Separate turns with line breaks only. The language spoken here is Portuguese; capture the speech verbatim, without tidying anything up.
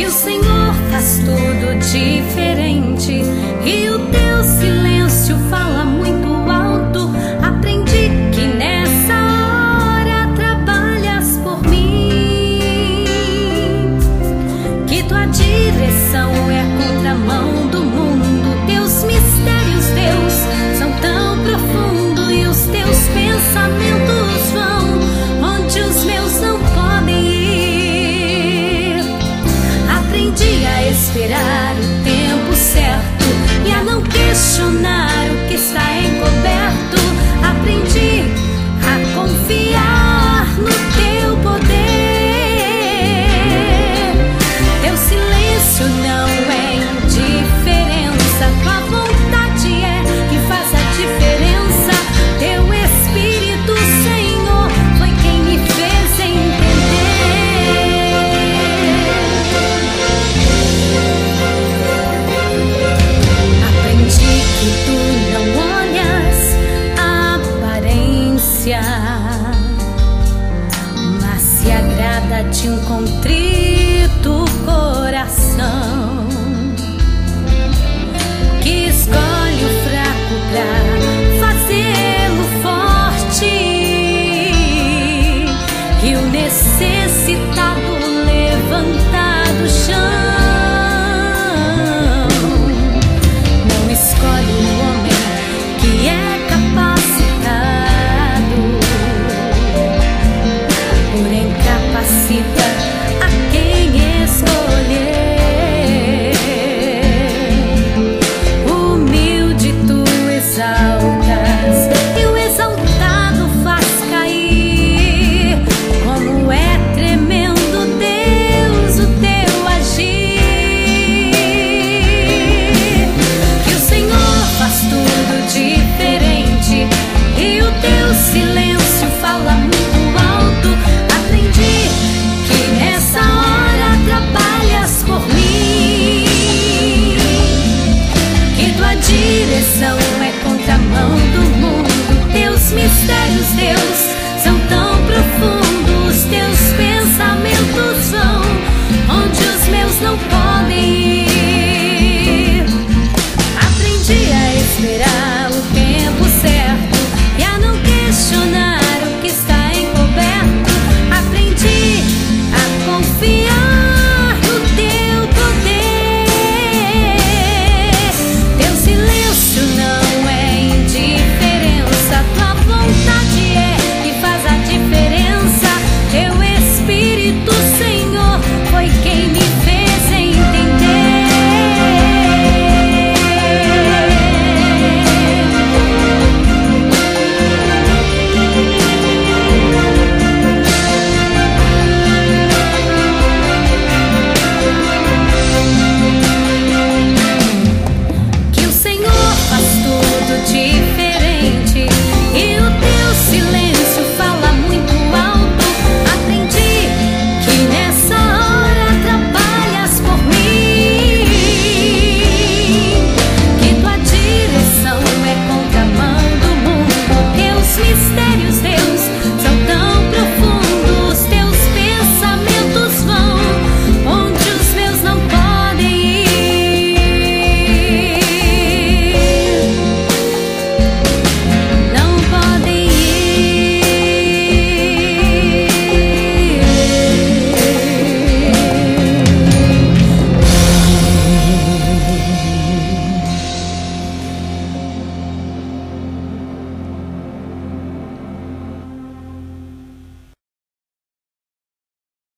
que o Senhor faz tudo diferente e o teu silêncio fala muito alto. Aprendi que nessa hora trabalhas por mim, que tua direção é a contramão do mundo. Teus mistérios, Deus, são tão profundos e os teus pensamentos vão onde os meus não podem ir. Aprendi a esperar o tempo certo e a não questionar o que está encoberto. Aprendi a confiar no teu poder. Teu silêncio não é indiferença, tua vontade é que faz a diferença. Teu Espírito, Senhor, foi quem me fez entender. Aprendi que tu não olhas a aparência, mas se agrada de um contrito coração que escolhe